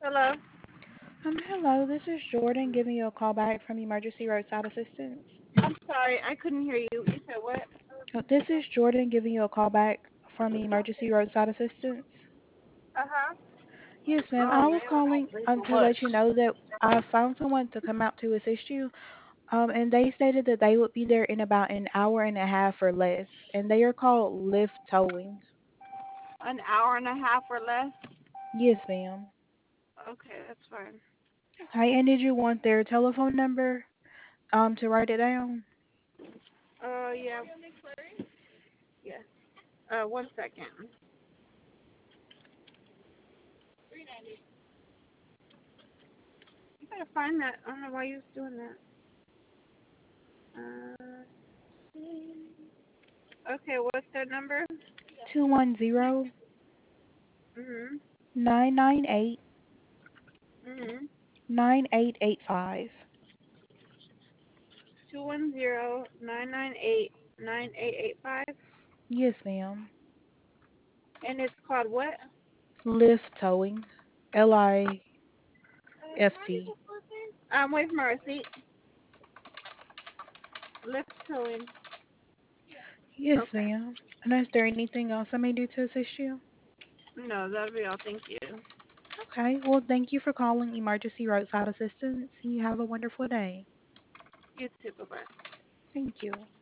Hello. Hello, this is Jordan giving you a call back from Emergency Roadside Assistance. I'm sorry, I couldn't hear you. You said what? This is Jordan giving you a call back from Emergency Roadside Assistance. Uh huh. Yes, ma'am. Oh I was man, calling for to what? let you know that I found someone to come out to assist you. And they stated that they would be there in about an hour and a half or less, and they are called lift towing. An hour and a half or less? Yes, ma'am. Okay, that's fine. Okay, and did you want their telephone number to write it down? Yeah. Yes. One second. You gotta find that. I don't know why you was doing that. Okay, what's their number? 210 Mhm. 998 Mhm. 9885. 210-998-9885. Yes, ma'am. And it's called what? Lift towing. LIFT. Wait for my receipt. Lift towing. Yes, Okay. ma'am. And is there anything else I may do to assist you? No, that'll be all. Thank you. Okay. Well, thank you for calling Emergency Roadside Assistance. You have a wonderful day. You too. Bye bye. Thank you.